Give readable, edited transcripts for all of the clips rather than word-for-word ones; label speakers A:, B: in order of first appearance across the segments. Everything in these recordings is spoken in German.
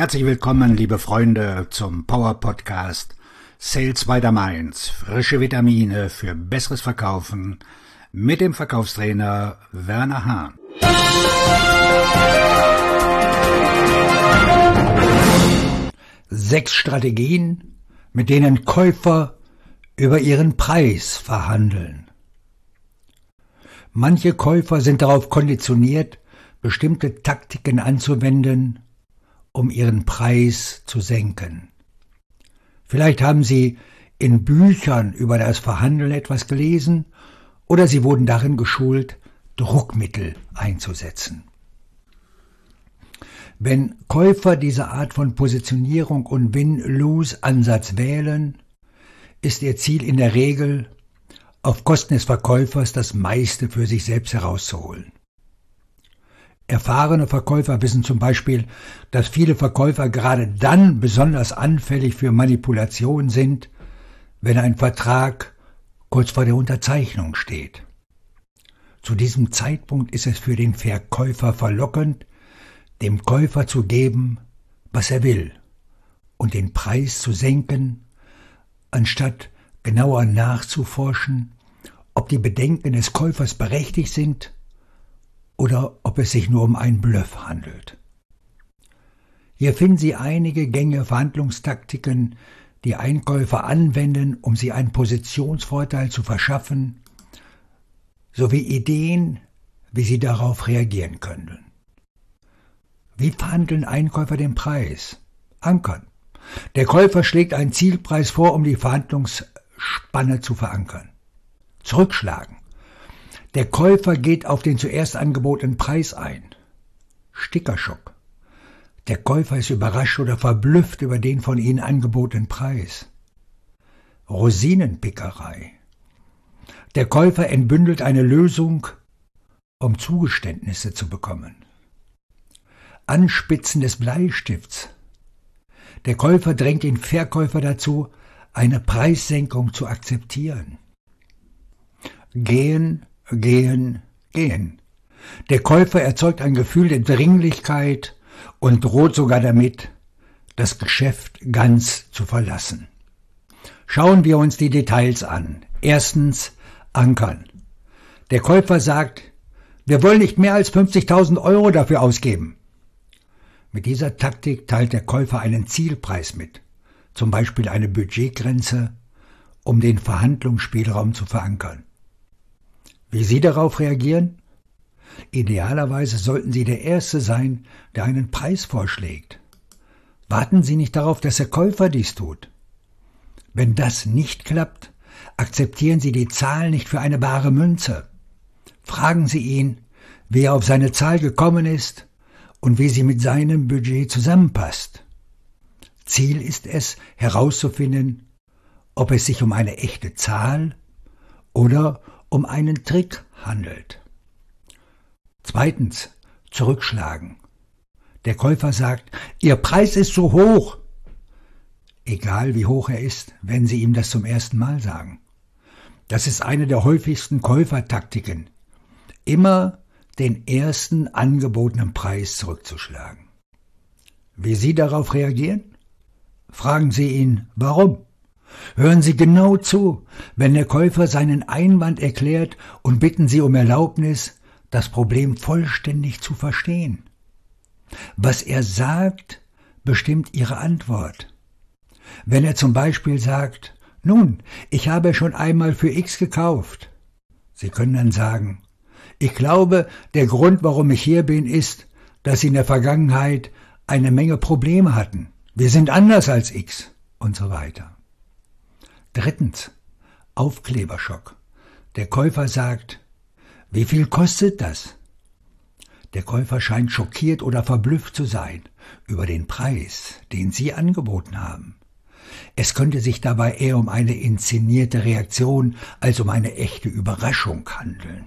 A: Herzlich willkommen, liebe Freunde, zum Power Podcast Sales by the Mainz. Frische Vitamine für besseres Verkaufen mit dem Verkaufstrainer Werner Hahn. 6 Strategien, mit denen Käufer über ihren Preis verhandeln. Manche Käufer sind darauf konditioniert, bestimmte Taktiken anzuwenden, um ihren Preis zu senken. Vielleicht haben Sie in Büchern über das Verhandeln etwas gelesen oder Sie wurden darin geschult, Druckmittel einzusetzen. Wenn Käufer diese Art von Positionierung und Win-Lose-Ansatz wählen, ist ihr Ziel in der Regel, auf Kosten des Verkäufers das meiste für sich selbst herauszuholen. Erfahrene Verkäufer wissen zum Beispiel, dass viele Verkäufer gerade dann besonders anfällig für Manipulation sind, wenn ein Vertrag kurz vor der Unterzeichnung steht. Zu diesem Zeitpunkt ist es für den Verkäufer verlockend, dem Käufer zu geben, was er will, und den Preis zu senken, anstatt genauer nachzuforschen, ob die Bedenken des Käufers berechtigt sind oder ob es sich nur um einen Bluff handelt. Hier finden Sie einige gängige Verhandlungstaktiken, die Einkäufer anwenden, um sich einen Positionsvorteil zu verschaffen, sowie Ideen, wie Sie darauf reagieren können. Wie verhandeln Einkäufer den Preis? Ankern. Der Käufer schlägt einen Zielpreis vor, um die Verhandlungsspanne zu verankern. Zurückschlagen. Der Käufer geht auf den zuerst angebotenen Preis ein. Stickerschock. Der Käufer ist überrascht oder verblüfft über den von Ihnen angebotenen Preis. Rosinenpickerei. Der Käufer entbündelt eine Lösung, um Zugeständnisse zu bekommen. Anspitzen des Bleistifts. Der Käufer drängt den Verkäufer dazu, eine Preissenkung zu akzeptieren. Gehen. Der Käufer erzeugt ein Gefühl der Dringlichkeit und droht sogar damit, das Geschäft ganz zu verlassen. Schauen wir uns die Details an. Erstens, ankern. Der Käufer sagt, wir wollen nicht mehr als 50.000 € dafür ausgeben. Mit dieser Taktik teilt der Käufer einen Zielpreis mit, zum Beispiel eine Budgetgrenze, um den Verhandlungsspielraum zu verankern. Wie Sie darauf reagieren? Idealerweise sollten Sie der Erste sein, der einen Preis vorschlägt. Warten Sie nicht darauf, dass der Käufer dies tut. Wenn das nicht klappt, akzeptieren Sie die Zahl nicht für eine bare Münze. Fragen Sie ihn, wie er auf seine Zahl gekommen ist und wie sie mit seinem Budget zusammenpasst. Ziel ist es, herauszufinden, ob es sich um eine echte Zahl oder um einen Trick handelt. Zweitens, zurückschlagen. Der Käufer sagt, Ihr Preis ist so hoch. Egal wie hoch er ist, wenn Sie ihm das zum ersten Mal sagen. Das ist eine der häufigsten Käufertaktiken. Immer den ersten angebotenen Preis zurückzuschlagen. Wie Sie darauf reagieren? Fragen Sie ihn, warum? Hören Sie genau zu, wenn der Käufer seinen Einwand erklärt, und bitten Sie um Erlaubnis, das Problem vollständig zu verstehen. Was er sagt, bestimmt Ihre Antwort. Wenn er zum Beispiel sagt, nun, ich habe schon einmal für X gekauft. Sie können dann sagen, ich glaube, der Grund, warum ich hier bin, ist, dass Sie in der Vergangenheit eine Menge Probleme hatten. Wir sind anders als X und so weiter. Drittens, Aufkleberschock. Der Käufer sagt, wie viel kostet das? Der Käufer scheint schockiert oder verblüfft zu sein über den Preis, den Sie angeboten haben. Es könnte sich dabei eher um eine inszenierte Reaktion als um eine echte Überraschung handeln.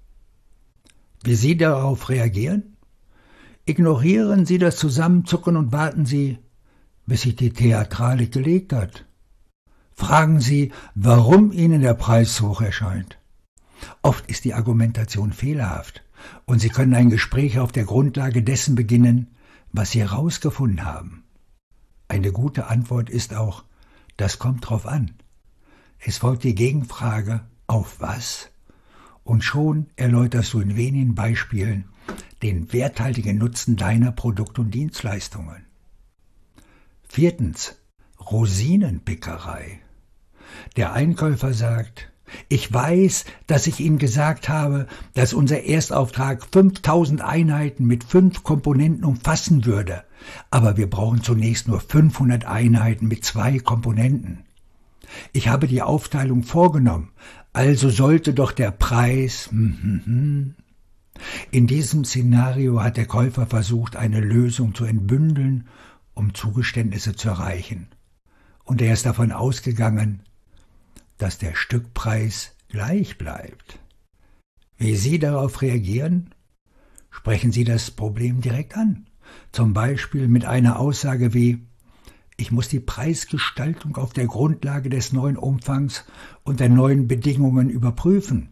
A: Wie Sie darauf reagieren? Ignorieren Sie das Zusammenzucken und warten Sie, bis sich die Theatralik gelegt hat. Fragen Sie, warum Ihnen der Preis hoch erscheint. Oft ist die Argumentation fehlerhaft und Sie können ein Gespräch auf der Grundlage dessen beginnen, was Sie herausgefunden haben? Eine gute Antwort ist auch, das kommt drauf an. Es folgt die Gegenfrage, auf was? Und schon erläuterst du in wenigen Beispielen den werthaltigen Nutzen deiner Produkte und Dienstleistungen. 4. Rosinenpickerei. Der Einkäufer sagt, ich weiß, dass ich Ihnen gesagt habe, dass unser Erstauftrag 5000 Einheiten mit 5 Komponenten umfassen würde, aber wir brauchen zunächst nur 500 Einheiten mit 2 Komponenten. Ich habe die Aufteilung vorgenommen, also sollte doch der Preis... In diesem Szenario hat der Käufer versucht, eine Lösung zu entbündeln, um Zugeständnisse zu erreichen. Und er ist davon ausgegangen, dass der Stückpreis gleich bleibt. Wie Sie darauf reagieren? Sprechen Sie das Problem direkt an. Zum Beispiel mit einer Aussage wie: Ich muss die Preisgestaltung auf der Grundlage des neuen Umfangs und der neuen Bedingungen überprüfen.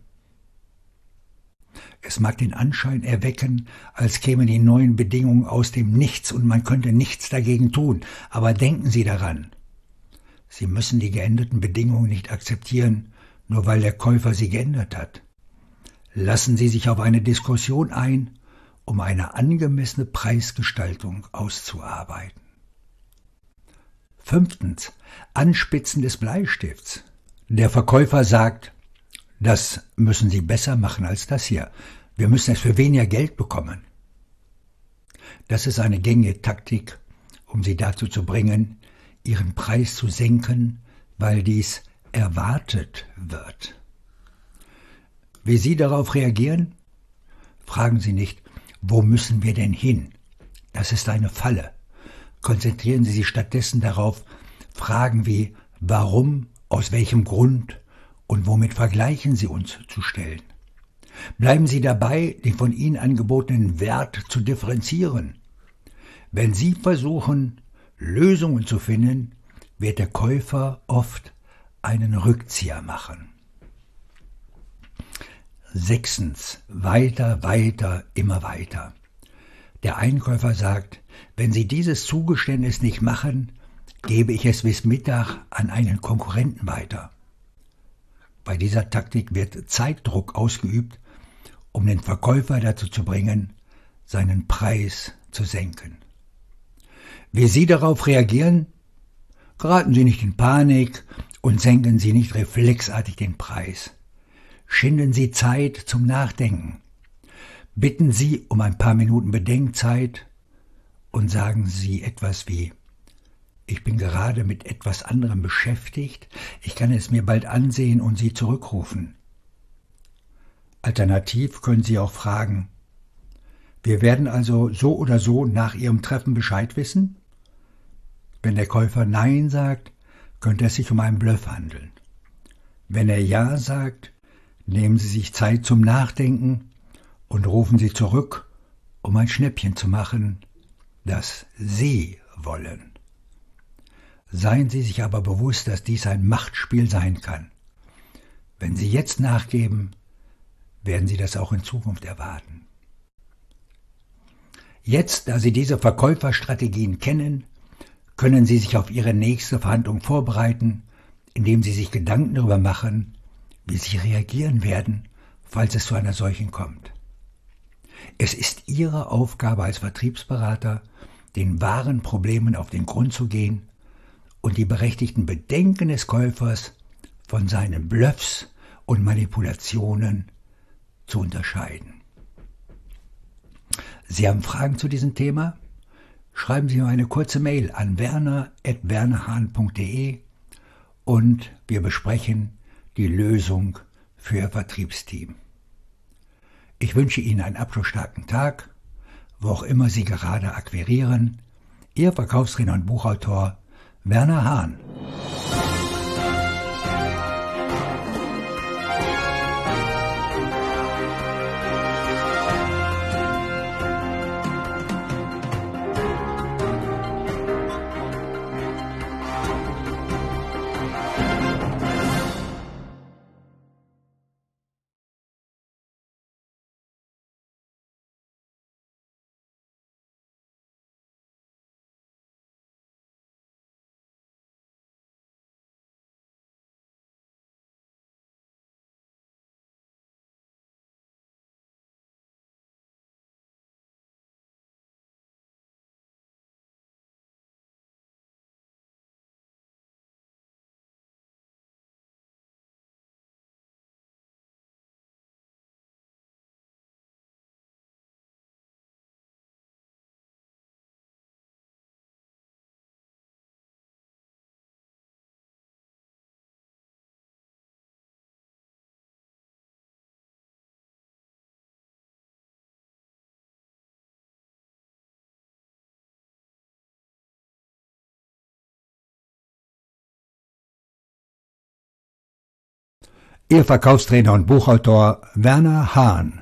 A: Es mag den Anschein erwecken, als kämen die neuen Bedingungen aus dem Nichts und man könnte nichts dagegen tun, aber denken Sie daran. Sie müssen die geänderten Bedingungen nicht akzeptieren, nur weil der Käufer sie geändert hat. Lassen Sie sich auf eine Diskussion ein, um eine angemessene Preisgestaltung auszuarbeiten. 5. Anspitzen des Bleistifts. Der Verkäufer sagt, das müssen Sie besser machen als das hier. Wir müssen es für weniger Geld bekommen. Das ist eine gängige Taktik, um Sie dazu zu bringen, Ihren Preis zu senken, weil dies erwartet wird. Wie Sie darauf reagieren? Fragen Sie nicht, wo müssen wir denn hin? Das ist eine Falle. Konzentrieren Sie sich stattdessen darauf, Fragen wie warum, aus welchem Grund und womit vergleichen Sie uns zu stellen. Bleiben Sie dabei, den von Ihnen angebotenen Wert zu differenzieren. Wenn Sie versuchen, Lösungen zu finden, wird der Käufer oft einen Rückzieher machen. 6. Weiter, weiter, immer weiter. Der Einkäufer sagt, wenn Sie dieses Zugeständnis nicht machen, gebe ich es bis Mittag an einen Konkurrenten weiter. Bei dieser Taktik wird Zeitdruck ausgeübt, um den Verkäufer dazu zu bringen, seinen Preis zu senken. Wie Sie darauf reagieren? Geraten Sie nicht in Panik und senken Sie nicht reflexartig den Preis. Schinden Sie Zeit zum Nachdenken. Bitten Sie um ein paar Minuten Bedenkzeit und sagen Sie etwas wie: Ich bin gerade mit etwas anderem beschäftigt, ich kann es mir bald ansehen und Sie zurückrufen. Alternativ können Sie auch fragen: Wir werden also so oder so nach Ihrem Treffen Bescheid wissen? Wenn der Käufer Nein sagt, könnte es sich um einen Bluff handeln. Wenn er Ja sagt, nehmen Sie sich Zeit zum Nachdenken und rufen Sie zurück, um ein Schnäppchen zu machen, das Sie wollen. Seien Sie sich aber bewusst, dass dies ein Machtspiel sein kann. Wenn Sie jetzt nachgeben, werden Sie das auch in Zukunft erwarten. Jetzt, da Sie diese Verkäuferstrategien kennen, können Sie sich auf Ihre nächste Verhandlung vorbereiten, indem Sie sich Gedanken darüber machen, wie Sie reagieren werden, falls es zu einer solchen kommt. Es ist Ihre Aufgabe als Vertriebsberater, den wahren Problemen auf den Grund zu gehen und die berechtigten Bedenken des Käufers von seinen Bluffs und Manipulationen zu unterscheiden. Sie haben Fragen zu diesem Thema? Schreiben Sie mir eine kurze Mail an werner@wernerhahn.de und wir besprechen die Lösung für Ihr Vertriebsteam. Ich wünsche Ihnen einen abschlussstarken Tag, wo auch immer Sie gerade akquirieren. Ihr Verkaufstrainer und Buchautor Werner Hahn. Ihr Verkaufstrainer und Buchautor Werner Hahn.